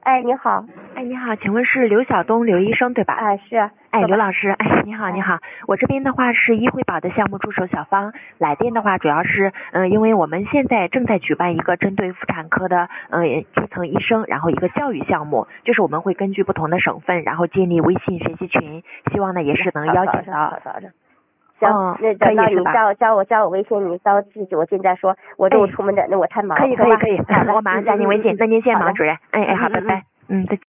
哎，你好。 哎，你好，请问是刘晓东刘医生对吧？ 哎，是啊。 哎，刘老师，哎，你好，你好，我这边的话是医惠宝的项目助手小芳，来电的话主要是，因为我们现在正在举办一个针对妇产科的，基层医生，然后一个教育项目，就是我们会根据不同的省份，然后建立微信学习群，希望呢也是能邀请到。 行，那等到你加我微信，你到自己我现在说，我中午出门的，那我太忙了。 可以，我马上加您微信，那您先忙，主任。哎，好，拜拜。再见。